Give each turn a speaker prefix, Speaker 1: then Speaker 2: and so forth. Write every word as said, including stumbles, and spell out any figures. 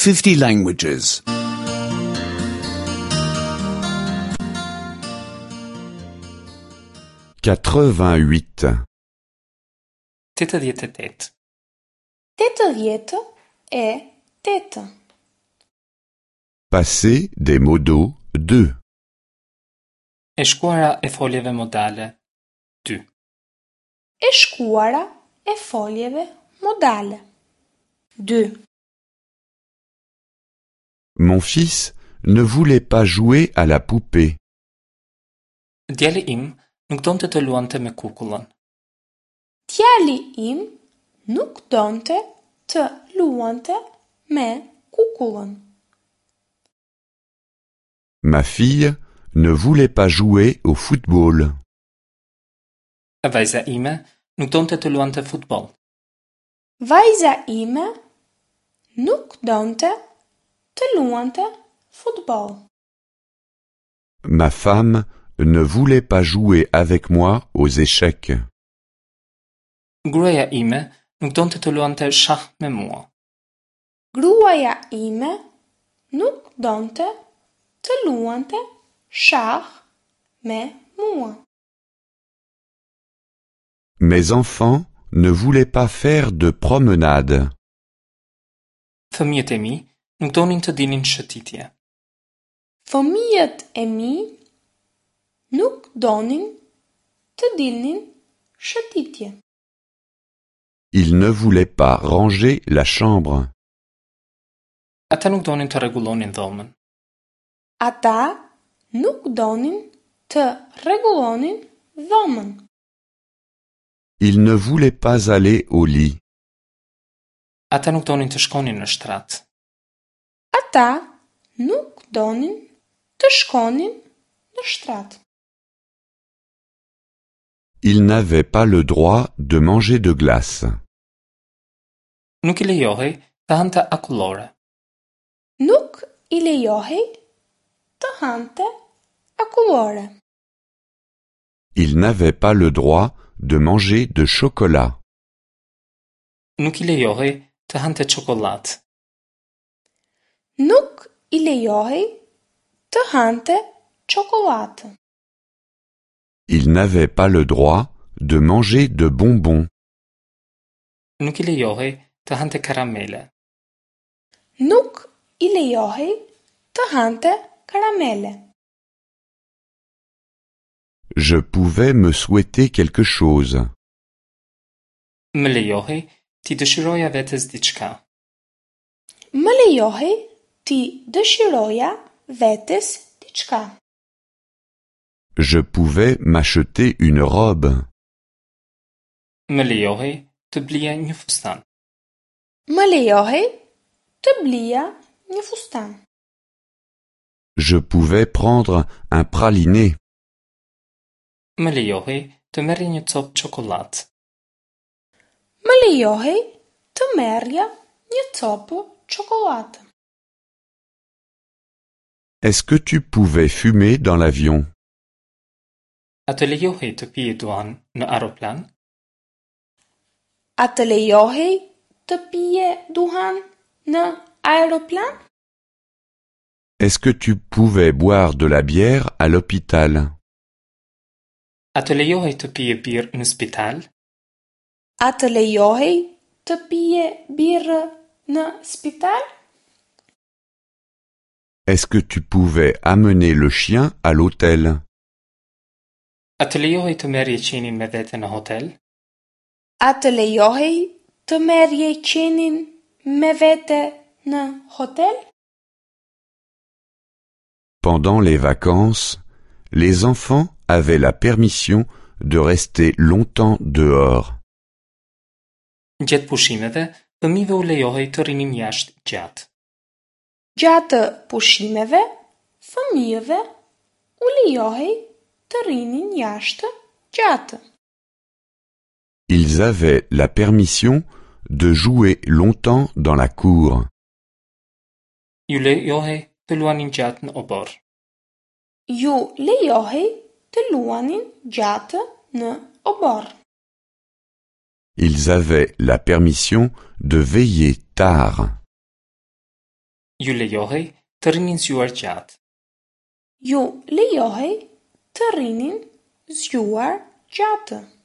Speaker 1: fifty languages.
Speaker 2: quatre-vingt-huit.
Speaker 3: tetëdhjetë e tetë.
Speaker 4: tetëdhjetë e tetë.
Speaker 2: Passer des modos deux.
Speaker 3: E shkuara e foljeve modale dy.
Speaker 4: E shkuara e foljeve modale dy.
Speaker 2: Mon fils ne voulait pas jouer à la poupée.
Speaker 3: Djali im nuk donte të luante me kukullën.
Speaker 4: Djali im nuk donte të luante me kukullën.
Speaker 2: Ma fille ne voulait pas jouer au football.
Speaker 3: Vajza ime nuk donte të luante futboll.
Speaker 4: Vajza ime nuk donte të luante futboll.
Speaker 2: Ma femme ne voulait pas jouer avec moi aux échecs.
Speaker 3: Gruaja ime nuk donte të luante shah me mua.
Speaker 4: Gruaja ime nuk donte të luante shah me mua.
Speaker 2: Mes enfants ne voulaient pas faire de promenade.
Speaker 3: Fëmijët e mi nuk donin të dinin shëtitje.
Speaker 4: Fëmijët e mi nuk donin të dilnin shëtitje.
Speaker 2: Ils ne voulaient pas ranger la chambre.
Speaker 3: Ata nuk donin të rregullonin dhomën.
Speaker 4: Ata nuk donin të rregullonin dhomën.
Speaker 2: Ils ne voulaient pas aller au lit.
Speaker 3: Ata nuk donin të shkonin në shtrat.
Speaker 4: Ata nuk donin të shkonin në shtrat.
Speaker 2: Ils n'avaient pas le droit de manger de glace.
Speaker 3: Nuk i lejohej të hante akullore.
Speaker 4: Nuk i lejohej të hante akullore.
Speaker 2: Ils n'avaient pas le droit de manger de chocolat.
Speaker 3: Nuk i lejohej të hante çokollatë.
Speaker 4: Nuk i lejohej të hante çokollatë.
Speaker 2: Ils n'avaient pas le droit de manger de bonbons.
Speaker 3: Nuk i lejohej të hante karamele.
Speaker 4: Nuk i lejohej të hante karamele.
Speaker 2: Je pouvais me souhaiter quelque chose.
Speaker 3: Më lejohej ti dëshiroja vetes diçka.
Speaker 4: Më lejohej ti dëshiroja vetes diçka.
Speaker 2: Je pouvais m'acheter une robe.
Speaker 3: Më lejohej të blija një fustan.
Speaker 4: Më lejohej të blija një fustan.
Speaker 2: Je pouvais prendre un praliné.
Speaker 3: Më lejohej të merrja një copë çokollatë.
Speaker 4: Më lejohej të merrja një copë çokollatë.
Speaker 2: Est-ce que tu pouvais fumer dans l'avion?
Speaker 3: A të lejohej të pije duan në aeroplan?
Speaker 4: A të lejohej të pije duhan në aeroplan?
Speaker 2: Est-ce que tu pouvais boire de la bière à l'hôpital?
Speaker 3: A të lejohej të pije birë në spital?
Speaker 4: A të lejohej të pije birë në spital?
Speaker 2: Est-ce que tu pouvais amener le chien à l'hôtel?
Speaker 3: A të lejohej të merrje qenin me vete në hotel?
Speaker 4: A të lejohej të merrje qenin me vete në hotel?
Speaker 2: Pendant les vacances, les enfants avaient la permission de rester longtemps dehors.
Speaker 3: Gjatë pushimeve, fëmijëve u lejohej të rinin jashtë gjatë.
Speaker 4: Gjatë pushimeve, fëmijëve u lejohej të rinin jashtë gjatë.
Speaker 2: Ils avaient la permission de jouer longtemps dans la cour.
Speaker 3: Ju lejohej të luanin gjatë në obor.
Speaker 4: Ju lejohej të luanin gjatë në obor.
Speaker 2: Ils avaient la permission de veiller tard.
Speaker 3: Ju lejohej të rinin zgjuar gjatë.
Speaker 4: Ju lejohej të rinin zgjuar gjatë.